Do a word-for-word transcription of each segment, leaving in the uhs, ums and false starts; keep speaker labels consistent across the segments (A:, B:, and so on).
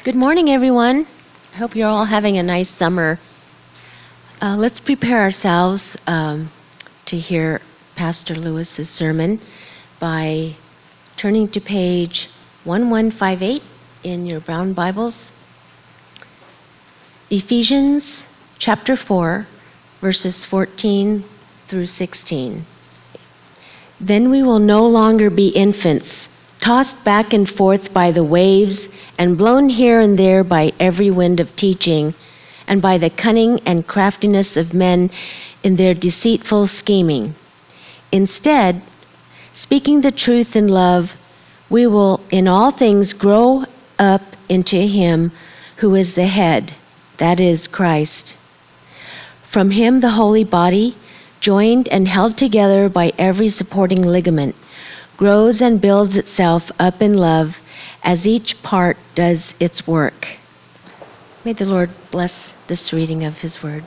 A: Good morning, everyone. I hope you're all having a nice summer. Uh, let's prepare ourselves um, to hear Pastor Lewis's sermon by turning to page eleven fifty-eight in your brown Bibles. Ephesians chapter four, verses fourteen through sixteen. Then we will no longer be infants, tossed back and forth by the waves and blown here and there by every wind of teaching and by the cunning and craftiness of men in their deceitful scheming. Instead, speaking the truth in love, we will in all things grow up into him who is the head, that is Christ. From him the holy body, joined and held together by every supporting ligament, grows and builds itself up in love as each part does its work. May the Lord bless this reading of his word.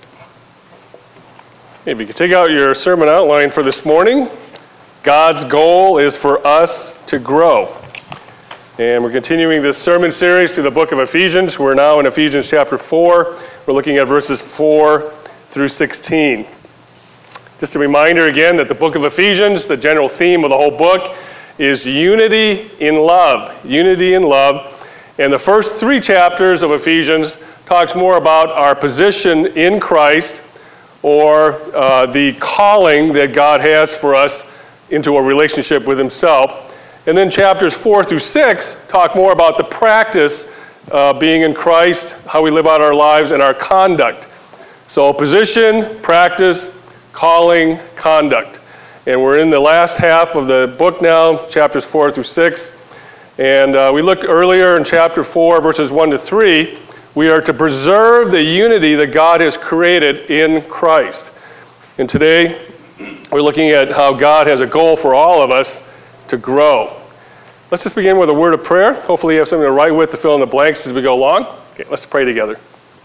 B: If you could take out your sermon outline for this morning, God's goal is for us to grow. And we're continuing this sermon series through the book of Ephesians. We're now in Ephesians chapter four. We're looking at verses four through sixteen. Just a reminder again that the book of Ephesians, the general theme of the whole book, is unity in love. Unity in love. And the first three chapters of Ephesians talks more about our position in Christ, or uh, the calling that God has for us into a relationship with himself. And then chapters four through six talk more about the practice of uh, being in Christ, how we live out our lives, and our conduct. So position, practice, calling, conduct. And we're in the last half of the book now, chapters four through six. And uh, we looked earlier in chapter four, verses one to three. We are to preserve the unity that God has created in Christ. And today, we're looking at how God has a goal for all of us to grow. Let's just begin with a word of prayer. Hopefully you have something to write with to fill in the blanks as we go along. Okay, let's pray together.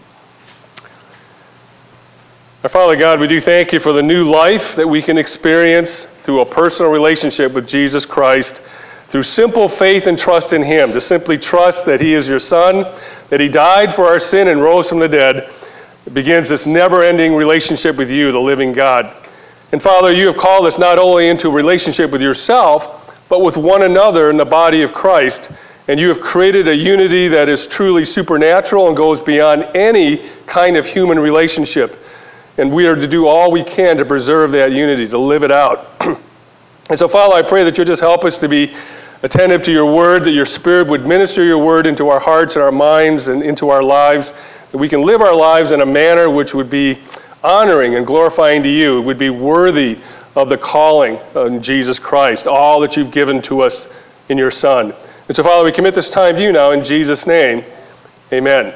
B: Our Father God, we do thank you for the new life that we can experience through a personal relationship with Jesus Christ, through simple faith and trust in him, to simply trust that he is your Son, that he died for our sin and rose from the dead. It begins this never-ending relationship with you, the living God. And Father, you have called us not only into a relationship with yourself, but with one another in the body of Christ. And you have created a unity that is truly supernatural and goes beyond any kind of human relationship. And we are to do all we can to preserve that unity, to live it out. And so, Father, I pray that you'll just help us to be attentive to your word, that your Spirit would minister your word into our hearts and our minds and into our lives, that we can live our lives in a manner which would be honoring and glorifying to you, would be worthy of the calling of Jesus Christ, all that you've given to us in your Son. And so, Father, we commit this time to you now in Jesus' name. Amen.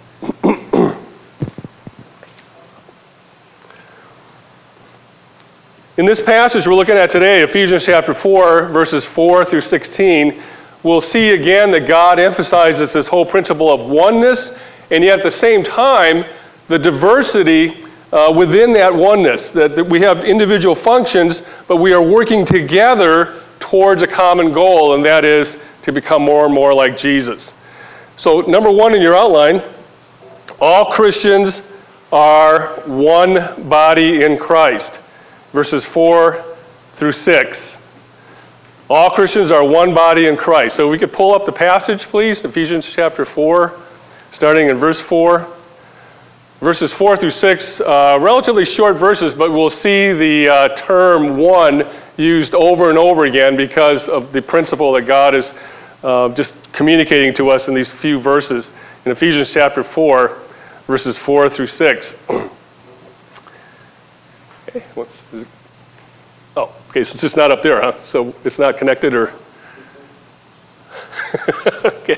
B: In this passage we're looking at today, Ephesians chapter four, verses four through sixteen, we'll see again that God emphasizes this whole principle of oneness, and yet at the same time, the diversity uh, within that oneness, that, that we have individual functions, but we are working together towards a common goal, and that is to become more and more like Jesus. So number one in your outline, all Christians are one body in Christ. Verses four through six. All Christians are one body in Christ. So if we could pull up the passage, please, Ephesians chapter four, starting in verse four. Verses four through six, uh, relatively short verses, but we'll see the uh, term one used over and over again because of the principle that God is uh, just communicating to us in these few verses. In Ephesians chapter four, verses four through six. Okay, what's, is it? Oh, okay, so it's just not up there, huh? So it's not connected, or? Okay.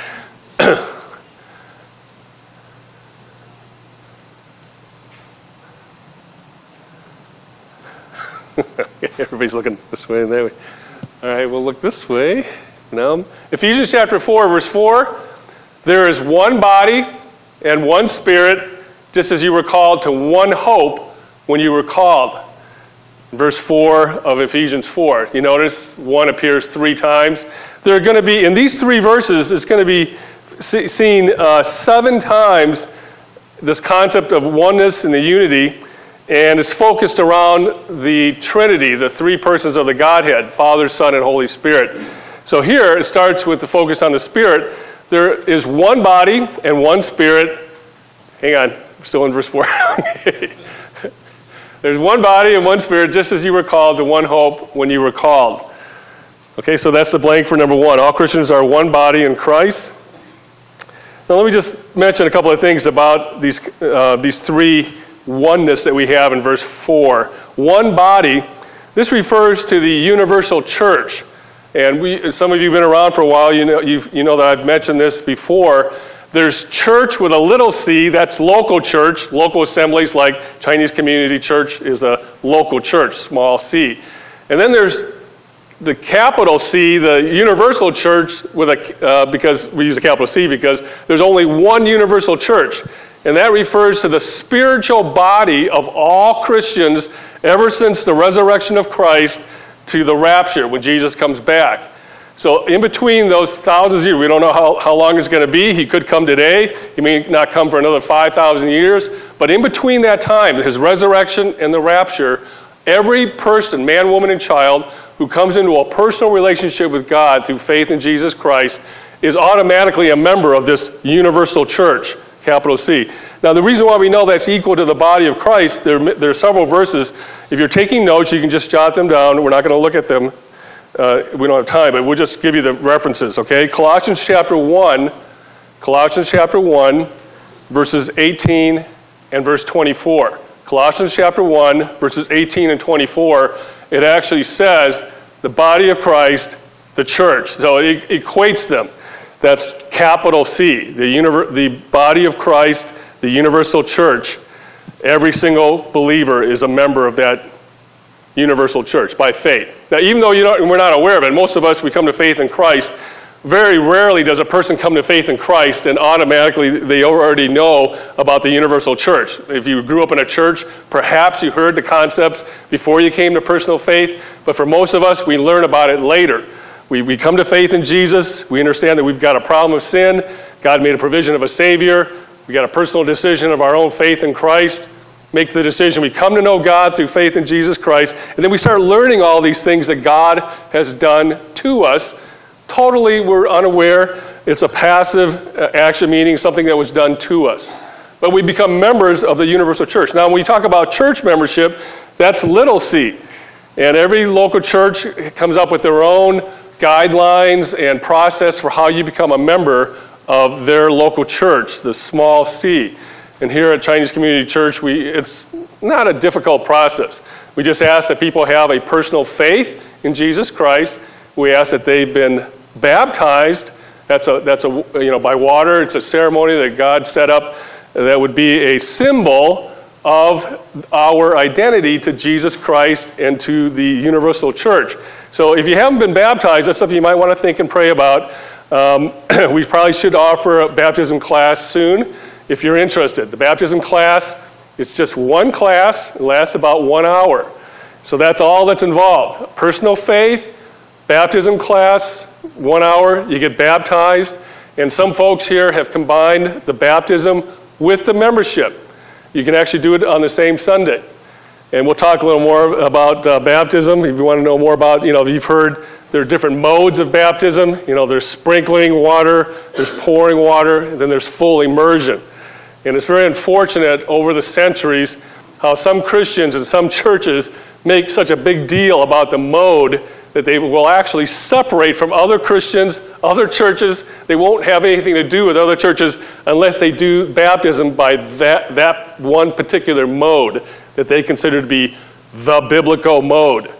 B: Okay, everybody's looking this way and that way. All right, we'll look this way. Now, Ephesians chapter four, verse four. There is one body and one Spirit, just as you were called to one hope when you were called. Verse four of Ephesians four. You notice one appears three times. There are going to be, in these three verses, it's going to be see, seen uh, seven times this concept of oneness and the unity, and it's focused around the Trinity, the three persons of the Godhead, Father, Son, and Holy Spirit. So here it starts with the focus on the Spirit. There is one body and one Spirit. Hang on, I'm still in verse four. There's one body and one Spirit, just as you were called to one hope when you were called. Okay, so that's the blank for number one. All Christians are one body in Christ. Now let me just mention a couple of things about these, uh, these three oneness that we have in verse four. One body, this refers to the universal church. And we, some of you have been around for a while, you know, you've, you know that I've mentioned this before. There's church with a little c, that's local church, local assemblies like Chinese Community Church is a local church, small c. And then there's the capital C, the universal church, with a uh, because we use a capital C because there's only one universal church. And that refers to the spiritual body of all Christians ever since the resurrection of Christ to the rapture when Jesus comes back. So in between those thousands of years, we don't know how, how long it's going to be. He could come today. He may not come for another five thousand years. But in between that time, his resurrection and the rapture, every person, man, woman, and child, who comes into a personal relationship with God through faith in Jesus Christ is automatically a member of this universal church, capital C. Now, the reason why we know that's equal to the body of Christ, there, there are several verses. If you're taking notes, you can just jot them down. We're not going to look at them. Uh, we don't have time, but we'll just give you the references, okay? Colossians chapter one, Colossians chapter one, verses eighteen and verse twenty-four. Colossians chapter one, verses eighteen and twenty-four, it actually says the body of Christ, the church. So it equates them. That's capital C, the, univer- the body of Christ, the universal church. Every single believer is a member of that universal church by faith. Now, even though you don't, we're not aware of it, most of us, we come to faith in Christ. Very rarely does a person come to faith in Christ and automatically they already know about the universal church. If you grew up in a church, perhaps you heard the concepts before you came to personal faith, but for most of us, we learn about it later. We, we come to faith in Jesus. We understand that we've got a problem of sin. God made a provision of a Savior. We got a personal decision of our own faith in Christ. Make the decision. We come to know God through faith in Jesus Christ, and then we start learning all these things that God has done to us. Totally, we're unaware. It's a passive action, meaning something that was done to us. But we become members of the universal church. Now, when we talk about church membership, that's little c. And every local church comes up with their own guidelines and process for how you become a member of their local church, the small c. And here at Chinese Community Church, we, it's not a difficult process. We just ask that people have a personal faith in Jesus Christ. We ask that they've been baptized. That's a, that's a, you know, by water. It's a ceremony that God set up that would be a symbol of our identity to Jesus Christ and to the universal church. So if you haven't been baptized, that's something you might want to think and pray about. Um, we probably should offer a baptism class soon. If you're interested. The baptism class, it's just one class, it lasts about one hour. So that's all that's involved. Personal faith, baptism class, one hour, you get baptized. And some folks here have combined the baptism with the membership. You can actually do it on the same Sunday. And we'll talk a little more about uh, baptism. If you want to know more about, you know, you've heard there are different modes of baptism. You know, there's sprinkling water, there's pouring water, and then there's full immersion. And it's very unfortunate over the centuries how some Christians and some churches make such a big deal about the mode that they will actually separate from other Christians, other churches. They won't have anything to do with other churches unless they do baptism by that, that one particular mode that they consider to be the biblical mode.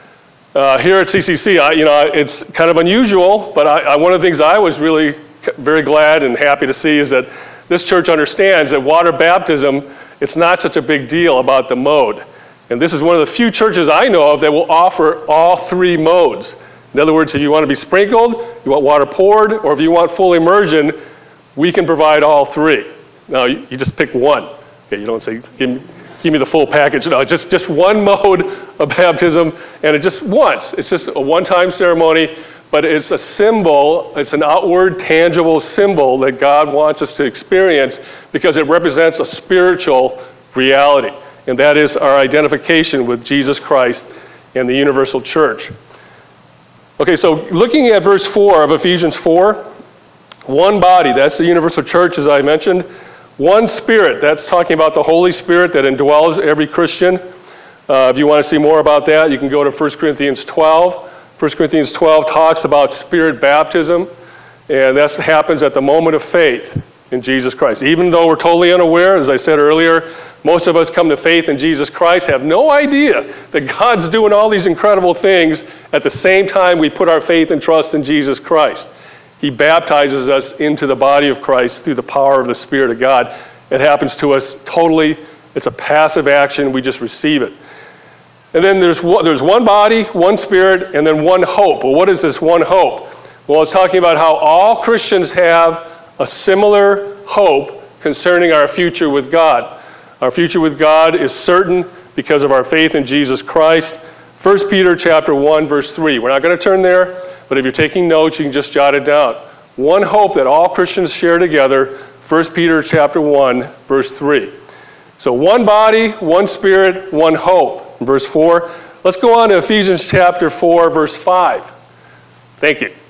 B: Uh, here at C C C, I, you know, it's kind of unusual, but I, I, one of the things I was really very glad and happy to see is that this church understands that water baptism, it's not such a big deal about the mode. And this is one of the few churches I know of that will offer all three modes. In other words, if you want to be sprinkled, you want water poured, or if you want full immersion, we can provide all three. Now, you, you just pick one. Okay, you don't say, give me, give me the full package. No, just, just one mode of baptism, and it just once. It's just a one-time ceremony, but it's a symbol, it's an outward, tangible symbol that God wants us to experience because it represents a spiritual reality, and that is our identification with Jesus Christ and the universal church. Okay, so looking at verse four of Ephesians four, one body, that's the universal church as I mentioned. One Spirit, that's talking about the Holy Spirit that indwells every Christian. Uh, if you want to see more about that, you can go to First Corinthians twelve. First Corinthians twelve talks about Spirit baptism, and that happens at the moment of faith in Jesus Christ. Even though we're totally unaware, as I said earlier, most of us come to faith in Jesus Christ, have no idea that God's doing all these incredible things at the same time we put our faith and trust in Jesus Christ. He baptizes us into the body of Christ through the power of the Spirit of God. It happens to us totally. It's a passive action. We just receive it. And then there's there's one body, one Spirit, and then one hope. Well, what is this one hope? Well, it's talking about how all Christians have a similar hope concerning our future with God. Our future with God is certain because of our faith in Jesus Christ. First Peter chapter one, verse three. We're not going to turn there, but if you're taking notes, you can just jot it down. One hope that all Christians share together, First Peter chapter one, verse three. So one body, one Spirit, one hope. Verse four. Let's go on to Ephesians chapter four, verse five. Thank you.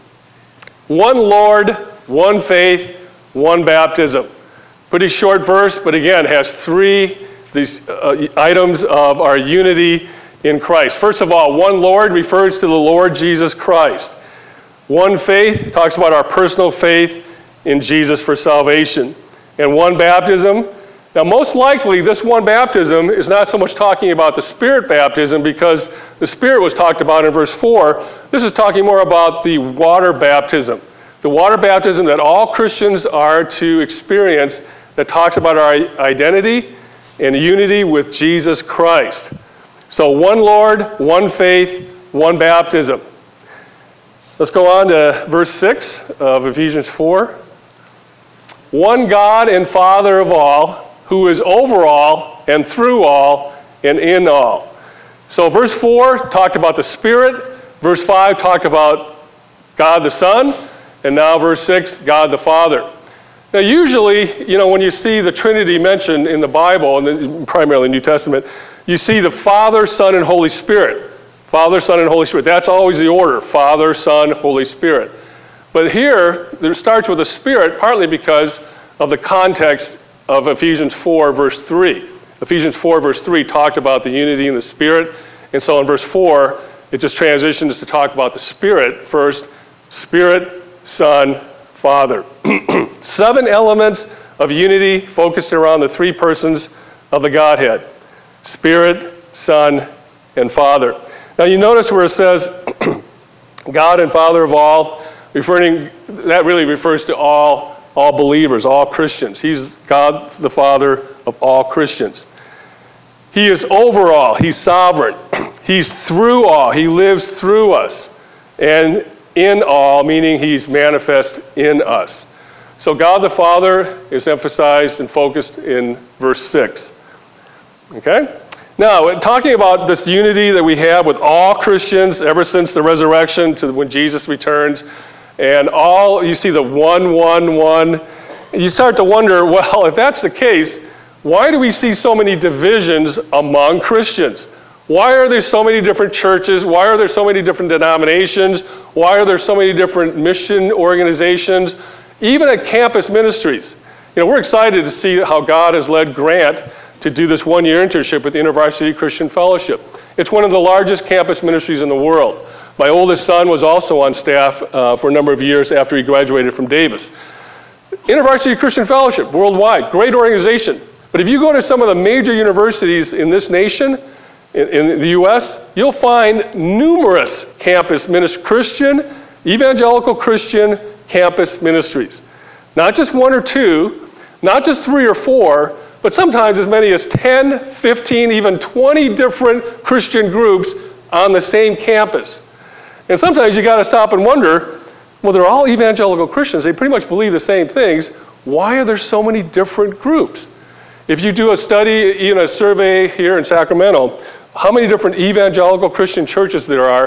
B: One Lord, one faith, one baptism. Pretty short verse, but again, has three these uh, items of our unity in Christ. First of all, one Lord refers to the Lord Jesus Christ. One faith talks about our personal faith in Jesus for salvation. And one baptism, now most likely this one baptism is not so much talking about the Spirit baptism because the Spirit was talked about in verse four. This is talking more about the water baptism. The water baptism that all Christians are to experience that talks about our identity and unity with Jesus Christ. So one Lord, one faith, one baptism. Let's go on to verse six of Ephesians four. One God and Father of all, who is over all and through all and in all. So verse four talked about the Spirit. Verse five talked about God the Son. And now verse six, God the Father. Now usually, you know, when you see the Trinity mentioned in the Bible, and primarily New Testament, you see the Father, Son, and Holy Spirit. Father, Son, and Holy Spirit. That's always the order. Father, Son, Holy Spirit. But here, it starts with the Spirit, partly because of the context of Ephesians four, verse three. Ephesians four, verse three talked about the unity in the Spirit. And so in verse four, it just transitions to talk about the Spirit first. Spirit, Son, Father. Seven elements of unity focused around the three persons of the Godhead. Spirit, Son, and Father. Now you notice where it says God and Father of all, referring, that really refers to all, all believers, all Christians. He's God the Father of all Christians. He is over all. He's sovereign. He's through all. He lives through us. And in all, meaning he's manifest in us. So God the Father is emphasized and focused in verse six. Okay? Now, talking about this unity that we have with all Christians ever since the resurrection to when Jesus returns, and all, you see the one, one, one, you start to wonder, well, if that's the case, why do we see so many divisions among Christians? Why are there so many different churches? Why are there so many different denominations? Why are there so many different mission organizations? Even at campus ministries. You know, we're excited to see how God has led Grant to do this one-year internship with the InterVarsity Christian Fellowship. It's one of the largest campus ministries in the world. My oldest son was also on staff uh, for a number of years after he graduated from Davis. InterVarsity Christian Fellowship, worldwide, great organization. But if you go to some of the major universities in this nation, in, in the U S, you'll find numerous campus ministries, Christian, evangelical Christian campus ministries. Not just one or two, not just three or four, but sometimes as many as ten, fifteen, even twenty different Christian groups on the same campus. And sometimes you got to stop and wonder, well, they're all evangelical Christians. They pretty much believe the same things. Why are there so many different groups? If you do a study, you know, a survey here in Sacramento, how many different evangelical Christian churches there are,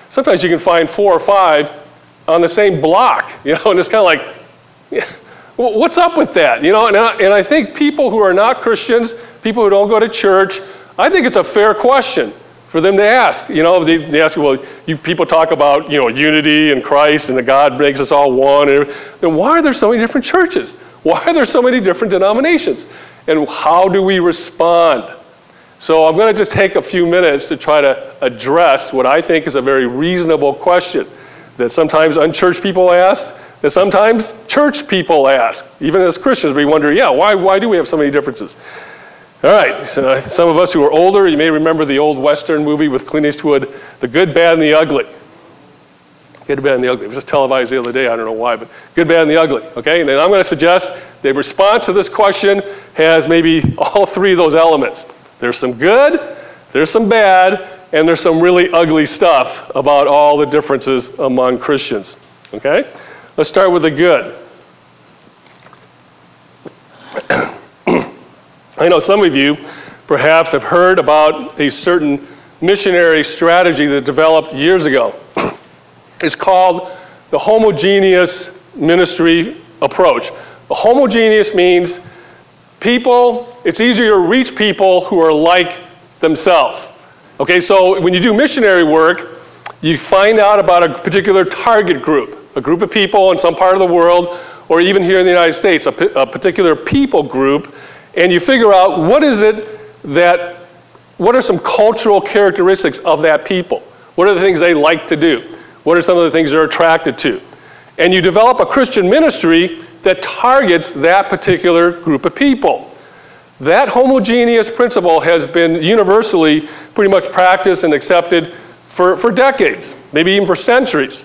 B: sometimes you can find four or five on the same block, you know, and it's kind of like, yeah, what's up with that? You know, and I, and I think people who are not Christians, people who don't go to church, I think it's a fair question for them to ask. You know, they, they ask, well, you people talk about, you know, unity and Christ and that God makes us all one. And then why are there so many different churches? Why are there so many different denominations? And how do we respond? So I'm going to just take a few minutes to try to address what I think is a very reasonable question that sometimes unchurched people ask, that sometimes church people ask. Even as Christians, we wonder, yeah, why, why do we have so many differences? All right, so some of us who are older, you may remember the old Western movie with Clint Eastwood, The Good, Bad, and the Ugly. Good, Bad, and the Ugly. It was just televised the other day, I don't know why, but Good, Bad, and the Ugly, okay? And then I'm going to suggest the response to this question has maybe all three of those elements. There's some good, there's some bad, and there's some really ugly stuff about all the differences among Christians, okay? Let's start with the good. I know some of you perhaps have heard about a certain missionary strategy that developed years ago. It's called the homogeneous ministry approach. The homogeneous means people, it's easier to reach people who are like themselves. Okay, so when you do missionary work, you find out about a particular target group, a group of people in some part of the world, or even here in the United States, a, a particular people group, and you figure out what is it that, what are some cultural characteristics of that people? What are the things they like to do? What are some of the things they're attracted to? And you develop a Christian ministry that targets that particular group of people. That homogeneous principle has been universally pretty much practiced and accepted for, for decades, maybe even for centuries.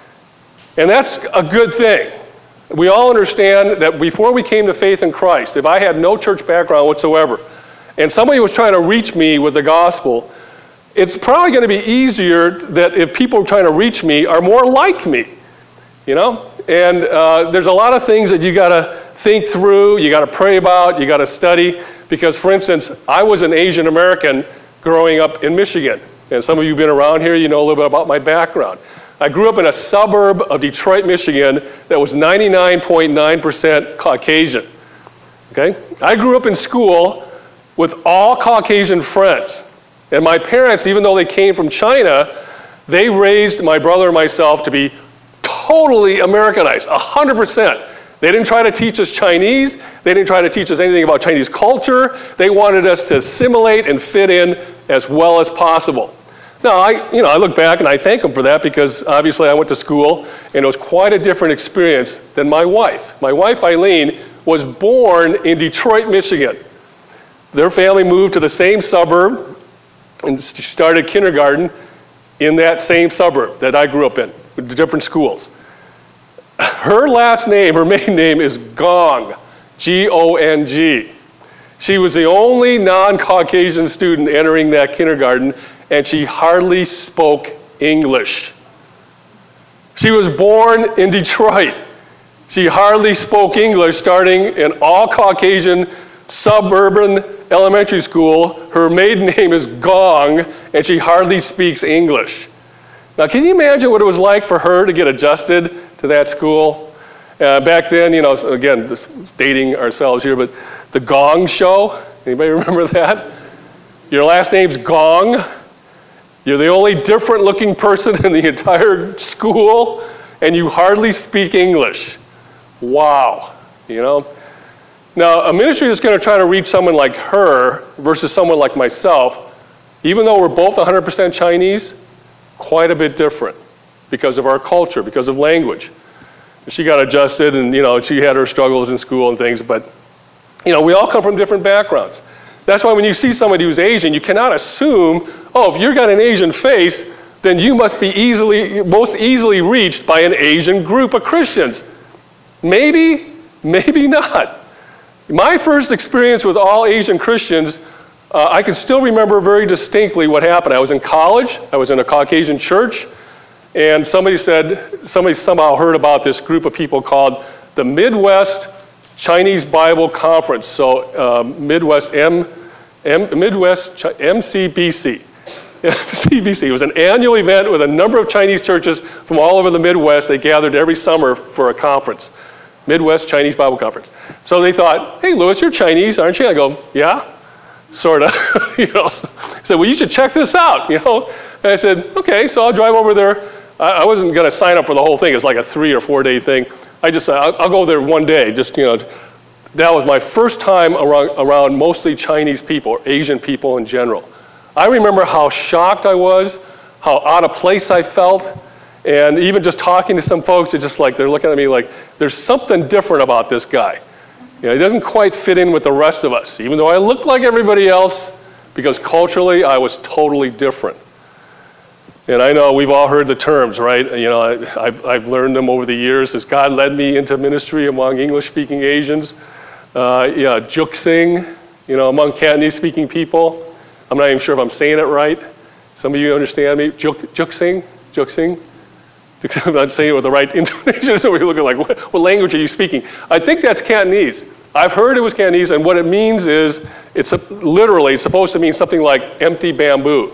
B: And that's a good thing. We all understand that before we came to faith in Christ, if I had no church background whatsoever, and somebody was trying to reach me with the gospel, it's probably going to be easier that if people trying to reach me are more like me, you know? And uh, there's a lot of things that you got to think through, you got to pray about, you got to study, because for instance, I was an Asian American growing up in Michigan, and some of you have been around here, you know a little bit about my background. I grew up in a suburb of Detroit, Michigan that was ninety-nine point nine percent Caucasian, okay? I grew up in school with all Caucasian friends. And my parents, even though they came from China, they raised my brother and myself to be totally Americanized, one hundred percent. They didn't try to teach us Chinese. They didn't try to teach us anything about Chinese culture. They wanted us to assimilate and fit in as well as possible. Now, I, you know, I look back and I thank them for that because obviously I went to school and it was quite a different experience than my wife. My wife, Eileen, was born in Detroit, Michigan. Their family moved to the same suburb and started kindergarten in that same suburb that I grew up in, with different schools. Her last name, her maiden name is Gong, G O N G. She was the only non-Caucasian student entering that kindergarten, and she hardly spoke English. She was born in Detroit. She hardly spoke English, starting in all Caucasian suburban elementary school. Her maiden name is Gong, and she hardly speaks English. Now, can you imagine what it was like for her to get adjusted to that school? Uh, back then, you know, again, this, dating ourselves here, but the Gong Show, anybody remember that? Your last name's Gong. You're the only different looking person in the entire school, and you hardly speak English. Wow, you know? Now, a ministry that's going to try to reach someone like her versus someone like myself, even though we're both one hundred percent Chinese, quite a bit different because of our culture, because of language. She got adjusted and, you know, she had her struggles in school and things, but, you know, we all come from different backgrounds. That's why when you see somebody who's Asian, you cannot assume, oh, if you've got an Asian face, then you must be easily, most easily reached by an Asian group of Christians. Maybe, maybe not. My first experience with all Asian Christians, uh, I can still remember very distinctly what happened. I was in college, I was in a Caucasian church, and somebody said, somebody somehow heard about this group of people called the Midwest Chinese Bible Conference, so uh, Midwest M, M, Midwest M C B C. C B C. It was an annual event with a number of Chinese churches from all over the Midwest. They gathered every summer for a conference, Midwest Chinese Bible Conference. So they thought, hey, Louis, you're Chinese, aren't you? I go, yeah, sort of. you know, so I said, well, you should check this out, you know. And I said, okay, so I'll drive over there. I, I wasn't going to sign up for the whole thing. It's like a three or four day thing. I just said, I'll, I'll go there one day, just, you know. That was my first time around, around mostly Chinese people, or Asian people in general. I remember how shocked I was, how out of place I felt, and even just talking to some folks, it's just like they're looking at me like, there's something different about this guy. You know, he doesn't quite fit in with the rest of us, even though I looked like everybody else, because culturally I was totally different. And I know we've all heard the terms, right? You know, I, I've, I've learned them over the years as God led me into ministry among English-speaking Asians. Uh, yeah, juxing, you know, among Cantonese-speaking people. I'm not even sure if I'm saying it right. Some of you understand me. Juk, juxing, juxing. I'm not saying it with the right intonation, so we're looking like, what, what language are you speaking? I think that's Cantonese. I've heard it was Cantonese, and what it means is, it's a, literally, it's supposed to mean something like empty bamboo.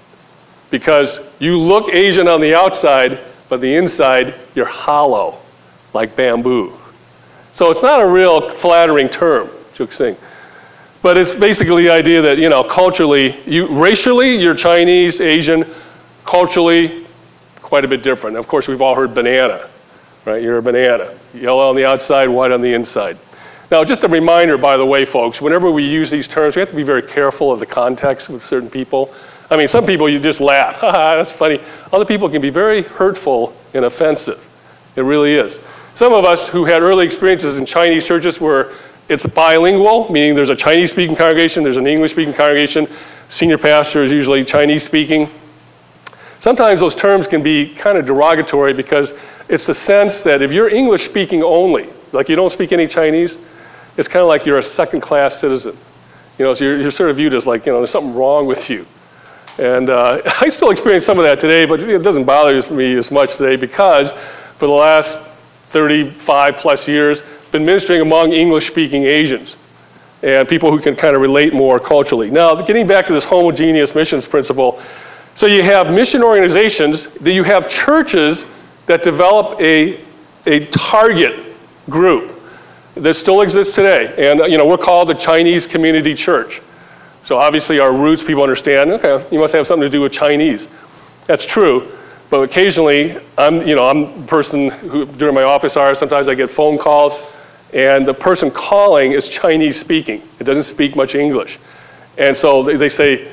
B: Because you look Asian on the outside, but the inside, you're hollow, like bamboo. So it's not a real flattering term, juxing. But it's basically the idea that, you know, culturally, you racially, you're Chinese, Asian, culturally, quite a bit different. Of course, we've all heard banana, right? You're a banana. Yellow on the outside, white on the inside. Now, just a reminder, by the way, folks, whenever we use these terms, we have to be very careful of the context with certain people. I mean, some people you just laugh, haha, that's funny. Other people can be very hurtful and offensive. It really is. Some of us who had early experiences in Chinese churches where it's bilingual, meaning there's a Chinese-speaking congregation, there's an English-speaking congregation, senior pastor is usually Chinese-speaking. Sometimes those terms can be kind of derogatory because it's the sense that if you're English-speaking only, like you don't speak any Chinese, it's kind of like you're a second-class citizen. You know, so you're, you're sort of viewed as like, you know, there's something wrong with you. And uh, I still experience some of that today, but it doesn't bother me as much today because for the last thirty-five plus years, been ministering among English-speaking Asians and people who can kind of relate more culturally. Now, getting back to this homogeneous missions principle, so you have mission organizations, then you have churches that develop a, a target group that still exists today. And, you know, we're called the Chinese Community Church. So obviously our roots, people understand, okay, you must have something to do with Chinese. That's true. But occasionally, I'm, you know, I'm a person who, during my office hours, sometimes I get phone calls, and the person calling is Chinese speaking. It doesn't speak much English. And so they, they say,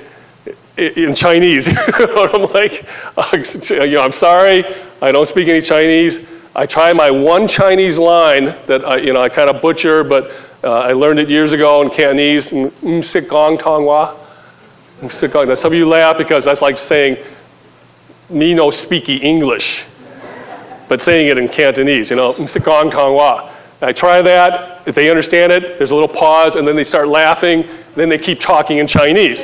B: in Chinese, I'm like, you know, I'm sorry, I don't speak any Chinese. I try my one Chinese line that I, you know, I kind of butcher, but uh, I learned it years ago in Cantonese, M sit gong tong wa. Now some of you laugh because that's like saying, me no speaky English, but saying it in Cantonese, you know, M sit gong tong wa. I try that, if they understand it, there's a little pause, and then they start laughing, then they keep talking in Chinese.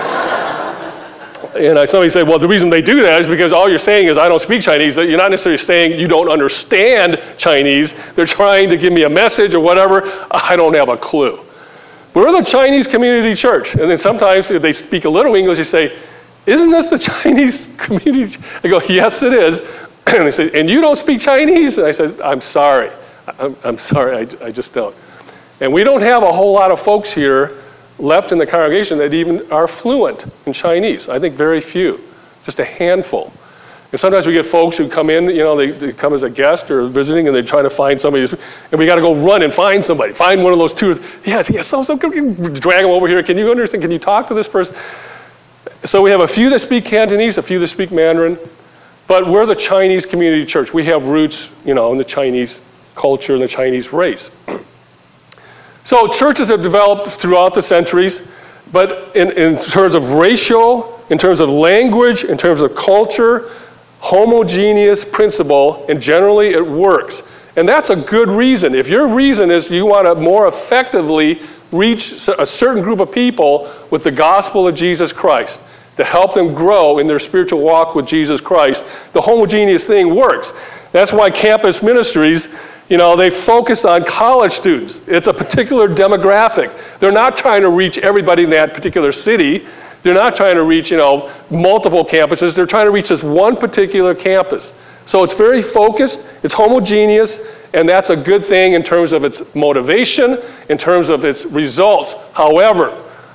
B: And I, somebody said, well, the reason they do that is because all you're saying is I don't speak Chinese. You're not necessarily saying you don't understand Chinese. They're trying to give me a message or whatever. I don't have a clue. We're the Chinese Community Church. And then sometimes if they speak a little English, they say, isn't this the Chinese community? I go, yes, it is. And they say, and you don't speak Chinese? And I said, I'm sorry. I'm, I'm sorry, I, I just don't. And we don't have a whole lot of folks here left in the congregation that even are fluent in Chinese. I think very few, just a handful. And sometimes we get folks who come in, you know, they, they come as a guest or visiting, and they're trying to find somebody, and we got to go run and find somebody. Find one of those two. Yes, yes, so, so, drag them over here. Can you understand? Can you talk to this person? So we have a few that speak Cantonese, a few that speak Mandarin, but we're the Chinese Community Church. We have roots, you know, in the Chinese culture and the Chinese race. So churches have developed throughout the centuries, but in, in terms of racial, in terms of language, in terms of culture, homogeneous principle, and generally it works. And that's a good reason. If your reason is you want to more effectively reach a certain group of people with the gospel of Jesus Christ, to help them grow in their spiritual walk with Jesus Christ, the homogeneous thing works. That's why campus ministries, you know, they focus on college students. It's a particular demographic. They're not trying to reach everybody in that particular city. They're not trying to reach, you know, multiple campuses. They're trying to reach this one particular campus. So it's very focused, it's homogeneous, and that's a good thing in terms of its motivation, in terms of its results. However,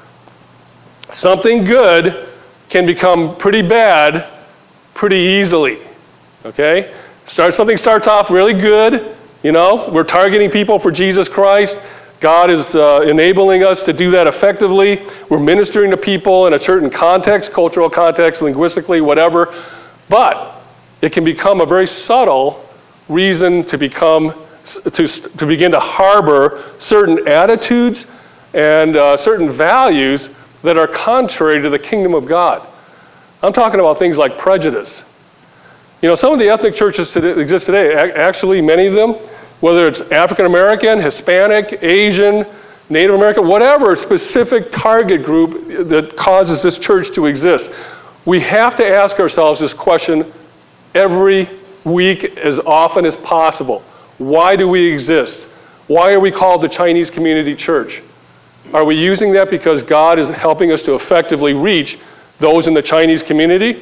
B: something good can become pretty bad pretty easily, okay? Start, something starts off really good, you know, we're targeting people for Jesus Christ. God is uh, enabling us to do that effectively. We're ministering to people in a certain context, cultural context, linguistically, whatever. But it can become a very subtle reason to become, to, to begin to harbor certain attitudes and uh, certain values that are contrary to the kingdom of God. I'm talking about things like prejudice. You know, some of the ethnic churches that exist today, actually many of them, whether it's African American, Hispanic, Asian, Native American, whatever specific target group that causes this church to exist, we have to ask ourselves this question every week as often as possible. Why do we exist? Why are we called the Chinese Community Church? Are we using that because God is helping us to effectively reach those in the Chinese community?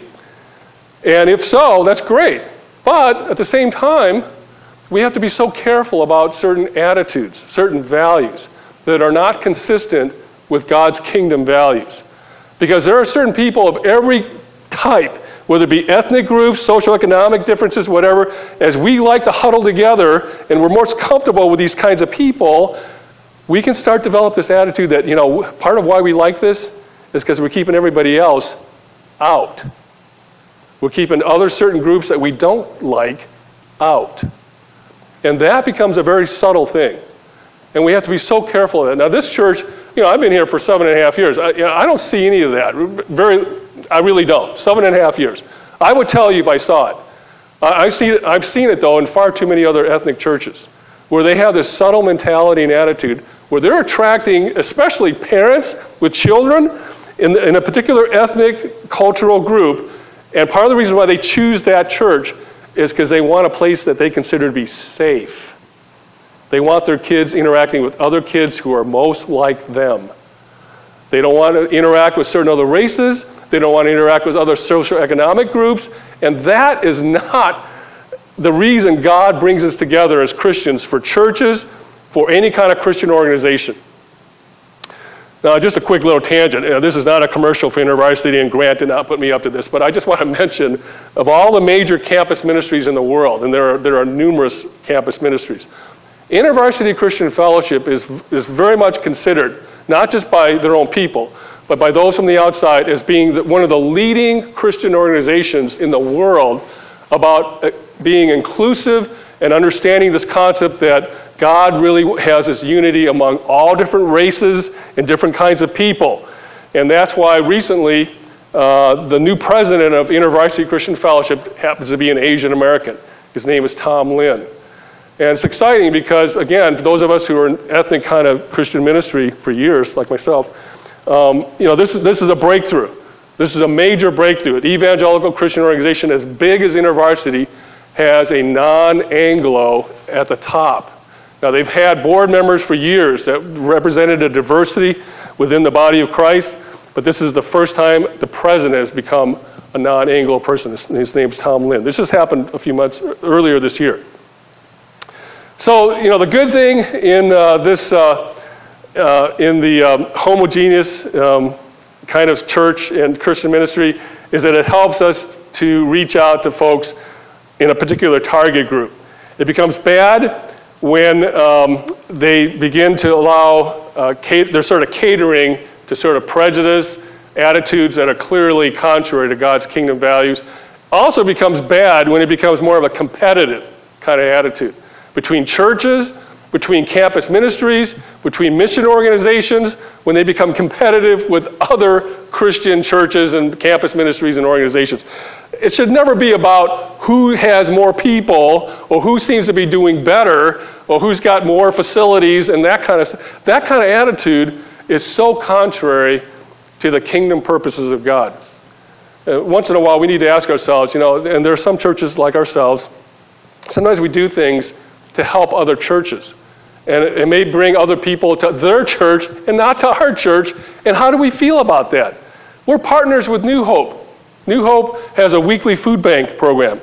B: And if so, that's great. But at the same time, we have to be so careful about certain attitudes, certain values that are not consistent with God's kingdom values. Because there are certain people of every type, whether it be ethnic groups, socioeconomic differences, whatever, as we like to huddle together and we're most comfortable with these kinds of people, we can start to develop this attitude that, you know, part of why we like this is because we're keeping everybody else out. We're keeping other certain groups that we don't like out. And that becomes a very subtle thing. And we have to be so careful of that. Now this church, you know, I've been here for seven and a half years. I, you know, I don't see any of that. Very, I really don't. Seven and a half years. I would tell you if I saw it. I, I've, seen it I've seen it, though, in far too many other ethnic churches, where they have this subtle mentality and attitude, where they're attracting, especially parents with children in, the, in a particular ethnic cultural group. And part of the reason why they choose that church is because they want a place that they consider to be safe. They want their kids interacting with other kids who are most like them. They don't want to interact with certain other races. They don't want to interact with other socioeconomic groups. And that is not the reason God brings us together as Christians for churches, for any kind of Christian organization. Now, just a quick little tangent. You know, this is not a commercial for InterVarsity, and Grant did not put me up to this, but I just want to mention, of all the major campus ministries in the world, and there are, there are numerous campus ministries, InterVarsity Christian Fellowship is, is very much considered, not just by their own people, but by those from the outside, as being the, one of the leading Christian organizations in the world about being inclusive and understanding this concept that God really has this unity among all different races and different kinds of people. And that's why recently uh, the new president of InterVarsity Christian Fellowship happens to be an Asian American. His name is Tom Lin. And it's exciting because, again, for those of us who are in ethnic kind of Christian ministry for years, like myself, um, you know, this is, this is a breakthrough. This is a major breakthrough. An evangelical Christian organization as big as InterVarsity has a non-Anglo at the top. Now, they've had board members for years that represented a diversity within the body of Christ, but this is the first time the president has become a non-Anglo person. His, his name's Tom Lin. This just happened a few months earlier this year. So, you know, the good thing in uh, this, uh, uh, in the um, homogeneous um, kind of church and Christian ministry is that it helps us to reach out to folks in a particular target group. It becomes bad when um, they begin to allow, uh, cat- they're sort of catering to sort of prejudice, attitudes that are clearly contrary to God's kingdom values. Also becomes bad when it becomes more of a competitive kind of attitude between churches, between campus ministries, between mission organizations, when they become competitive with other Christian churches and campus ministries and organizations. It should never be about who has more people or who seems to be doing better or who's got more facilities and that kind of stuff. That kind of attitude is so contrary to the kingdom purposes of God. Uh, once in a while, we need to ask ourselves, you know, and there are some churches like ourselves, sometimes we do things to help other churches. And it, it may bring other people to their church and not to our church. And how do we feel about that? We're partners with New Hope. New Hope has a weekly food bank program.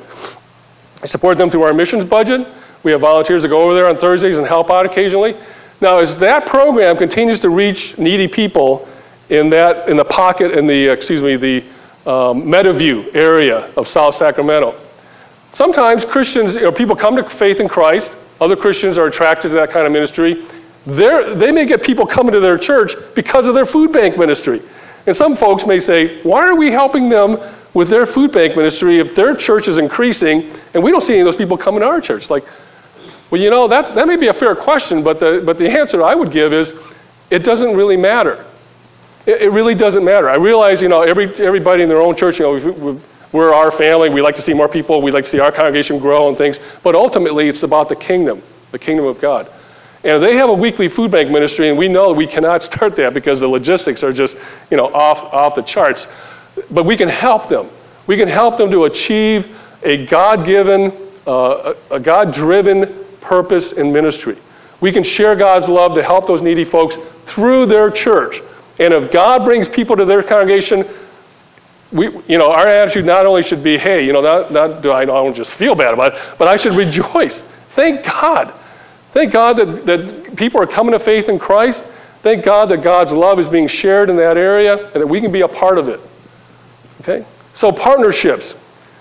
B: I support them through our missions budget. We have volunteers that go over there on Thursdays and help out occasionally. Now, as that program continues to reach needy people in that, in the pocket, in the, excuse me, the um, Meadowview area of South Sacramento, sometimes Christians, you know, people come to faith in Christ. Other Christians are attracted to that kind of ministry. They're, they may get people coming to their church because of their food bank ministry. And some folks may say, why are we helping them with their food bank ministry if their church is increasing and we don't see any of those people coming to our church? Like, well, you know, that, that may be a fair question, but the, but the answer I would give is it doesn't really matter. It, it really doesn't matter. I realize, you know, every, everybody in their own church, you know, we've, we've, we're our family. We like to see more people. We like to see our congregation grow and things. But ultimately, it's about the kingdom, the kingdom of God. And if they have a weekly food bank ministry, and we know we cannot start that because the logistics are just, you know, off, off the charts, but we can help them. We can help them to achieve a God-given, uh, a, a God-driven purpose in ministry. We can share God's love to help those needy folks through their church. And if God brings people to their congregation, we, you know, our attitude not only should be, hey, you know, not, not do I, I don't just feel bad about it, but I should rejoice. Thank God. Thank God that, that people are coming to faith in Christ. Thank God that God's love is being shared in that area and that we can be a part of it. Okay? So partnerships.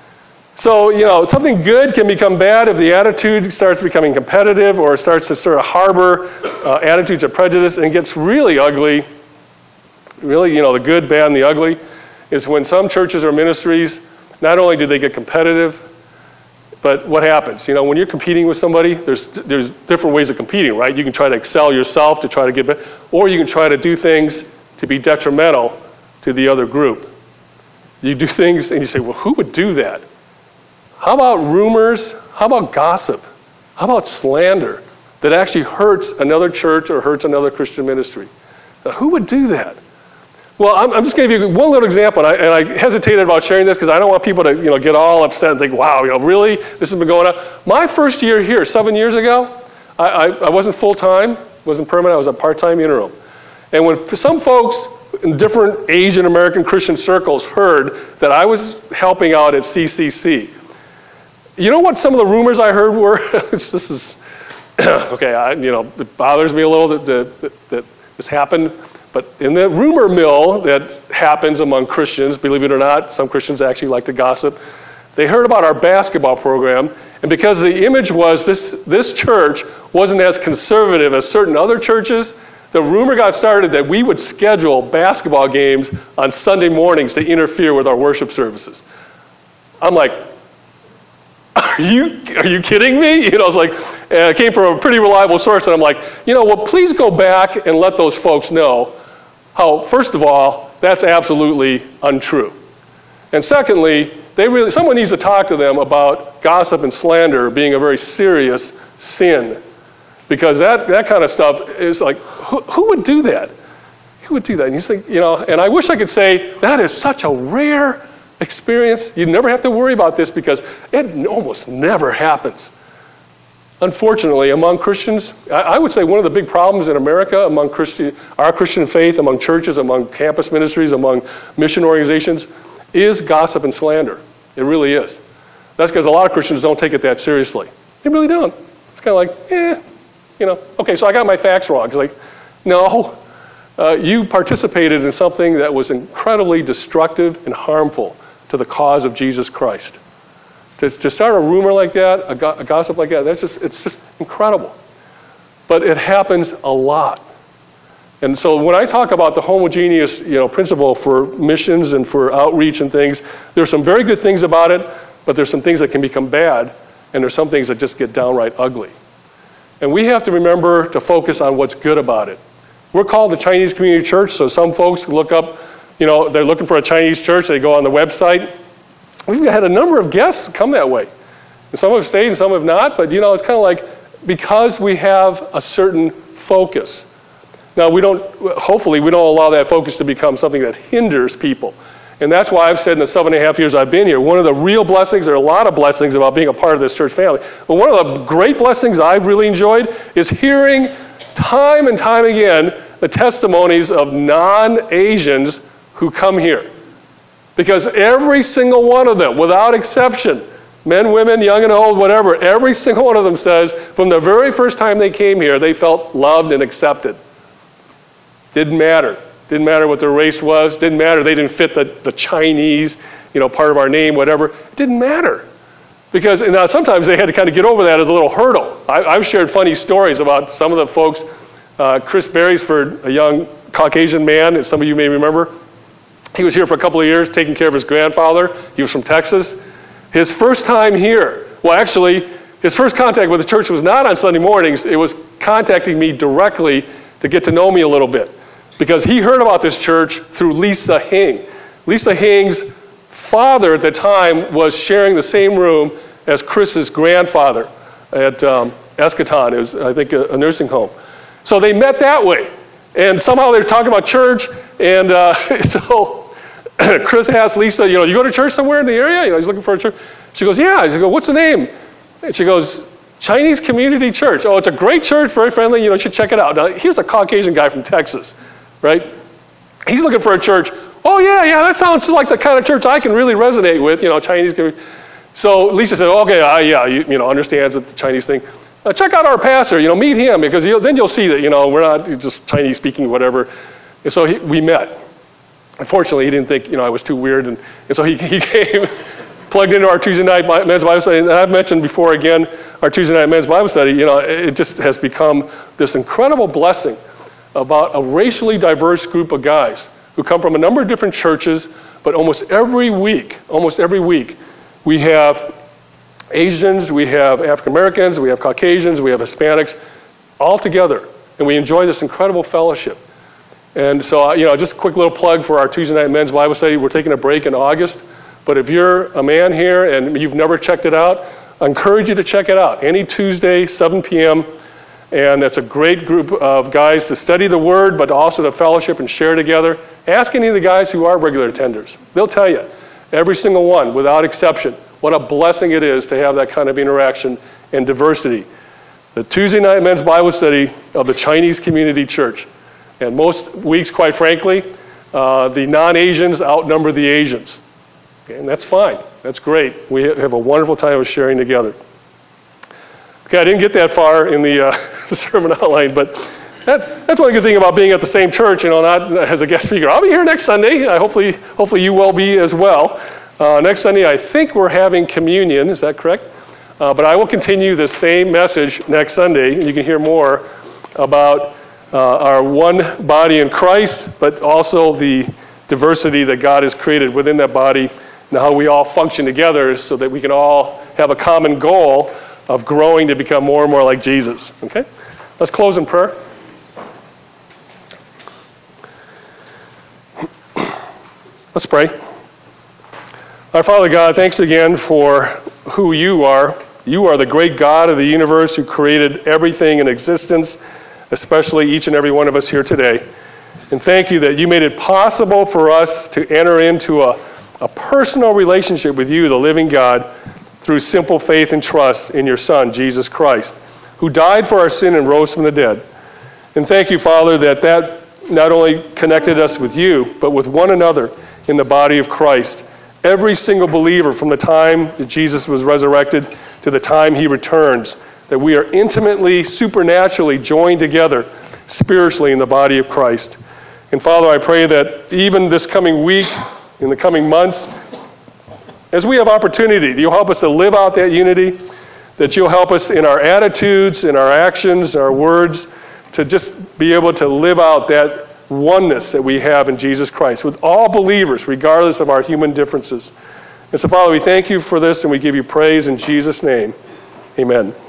B: So, you know, something good can become bad if the attitude starts becoming competitive or starts to sort of harbor uh, attitudes of prejudice and gets really ugly. Really, you know, the good, bad, and the ugly is when some churches or ministries, not only do they get competitive, but what happens? You know, when you're competing with somebody, there's there's different ways of competing, right? You can try to excel yourself to try to get better, or you can try to do things to be detrimental to the other group. You do things and you say, well, who would do that? How about rumors? How about gossip? How about slander that actually hurts another church or hurts another Christian ministry? Now, who would do that? Well, I'm, I'm just going to give you one little example, and I, and I hesitated about sharing this because I don't want people to, you know, get all upset and think, wow, you know, really? This has been going on. My first year here, seven years ago, I, I, I wasn't full-time, wasn't permanent, I was a part-time interim. And when some folks in different Asian American Christian circles heard that I was helping out at C C C, you know what some of the rumors I heard were? This is, okay, I, you know, it bothers me a little that, that, that this happened. But in the rumor mill that happens among Christians, believe it or not, some Christians actually like to gossip, they heard about our basketball program, and because the image was this, this church wasn't as conservative as certain other churches, the rumor got started that we would schedule basketball games on Sunday mornings to interfere with our worship services. I'm like, are you are you kidding me? You know, it's like, and it came from a pretty reliable source, and I'm like, you know, well, please go back and let those folks know how, first of all, that's absolutely untrue. And secondly, they really, someone needs to talk to them about gossip and slander being a very serious sin. Because that, that kind of stuff is like, who, who would do that? Who would do that? And you think, you know, and I wish I could say that is such a rare experience. You never have to worry about this because it almost never happens. Unfortunately, among Christians, I would say one of the big problems in America among Christian, our Christian faith, among churches, among campus ministries, among mission organizations, is gossip and slander. It really is. That's because a lot of Christians don't take it that seriously. They really don't. It's kind of like, eh, you know, okay, so I got my facts wrong. It's like, no, uh, you participated in something that was incredibly destructive and harmful to the cause of Jesus Christ. To, to start a rumor like that, a, go- a gossip like that, that's just, it's just incredible. But it happens a lot. And so when I talk about the homogeneous, you know, principle for missions and for outreach and things, there's some very good things about it, but there's some things that can become bad, and there's some things that just get downright ugly. And we have to remember to focus on what's good about it. We're called the Chinese Community Church, so some folks look up, you know, they're looking for a Chinese church, they go on the website. We've had a number of guests come that way. And some have stayed and some have not, but you know, it's kind of like, because we have a certain focus. Now we don't, hopefully we don't allow that focus to become something that hinders people. And that's why I've said in the seven and a half years I've been here, one of the real blessings, there are a lot of blessings about being a part of this church family, but one of the great blessings I've really enjoyed is hearing time and time again the testimonies of non-Asians who come here. Because every single one of them, without exception, men, women, young and old, whatever, every single one of them says from the very first time they came here, they felt loved and accepted. Didn't matter. Didn't matter what their race was. Didn't matter. They didn't fit the, the Chinese, you know, part of our name, whatever. It didn't matter. Because now sometimes they had to kind of get over that as a little hurdle. I, I've shared funny stories about some of the folks. Uh, Chris Beresford, a young Caucasian man, as some of you may remember, he was here for a couple of years taking care of his grandfather. He was from Texas. His first time here, well, actually, his first contact with the church was not on Sunday mornings. It was contacting me directly to get to know me a little bit. Because he heard about this church through Lisa Hing. Lisa Hing's father at the time was sharing the same room as Chris's grandfather at um, Eschaton. It was, I think, a, a nursing home. So they met that way. And somehow they're talking about church. And uh, so Chris asked Lisa, you know, you go to church somewhere in the area? You know, he's looking for a church. She goes, yeah. He goes, what's the name? And she goes, Chinese Community Church. Oh, it's a great church, very friendly. You know, you should check it out. Now, here's a Caucasian guy from Texas, right? He's looking for a church. Oh, yeah, yeah, that sounds like the kind of church I can really resonate with, you know, Chinese community. So Lisa said, okay, uh, yeah, you, you know, understands the Chinese thing. Uh, check out our pastor, you know, meet him, because you'll, then you'll see that, you know, we're not just Chinese speaking, whatever. And so he, we met. Unfortunately, he didn't think, you know, I was too weird, and, and so he, he came, plugged into our Tuesday night men's Bible study. And I've mentioned before, again, our Tuesday night men's Bible study, you know, it just has become this incredible blessing about a racially diverse group of guys who come from a number of different churches, but almost every week, almost every week, we have Asians, we have African Americans, we have Caucasians, we have Hispanics, all together, and we enjoy this incredible fellowship. And so, you know, just a quick little plug for our Tuesday night men's Bible study. We're taking a break in August, but if you're a man here and you've never checked it out, I encourage you to check it out. Any Tuesday, seven p.m., and it's a great group of guys to study the Word, but also to fellowship and share together. Ask any of the guys who are regular attenders. They'll tell you, every single one, without exception, what a blessing it is to have that kind of interaction and diversity. The Tuesday night men's Bible study of the Chinese Community Church. And most weeks, quite frankly, uh, the non-Asians outnumber the Asians. Okay, and that's fine. That's great. We have a wonderful time of sharing together. Okay, I didn't get that far in the, uh, the sermon outline, but that, that's one good thing about being at the same church, you know, not as a guest speaker. I'll be here next Sunday. I hopefully, hopefully you will be as well. Uh, next Sunday, I think we're having communion. Is that correct? Uh, but I will continue the same message next Sunday, and you can hear more about uh, our one body in Christ, but also the diversity that God has created within that body and how we all function together so that we can all have a common goal of growing to become more and more like Jesus. Okay? Let's close in prayer. Let's pray. Our Father God, thanks again for who you are. You are the great God of the universe who created everything in existence, especially each and every one of us here today. And thank you that you made it possible for us to enter into a, a personal relationship with you, the living God, through simple faith and trust in your Son, Jesus Christ, who died for our sin and rose from the dead. And thank you, Father, that that not only connected us with you, but with one another in the body of Christ. Every single believer from the time that Jesus was resurrected to the time he returns, that we are intimately, supernaturally joined together spiritually in the body of Christ. And Father, I pray that even this coming week, in the coming months, as we have opportunity, you'll help us to live out that unity, that you'll help us in our attitudes, in our actions, our words, to just be able to live out that oneness that we have in Jesus Christ with all believers, regardless of our human differences. And so, Father, we thank you for this and we give you praise in Jesus' name. Amen.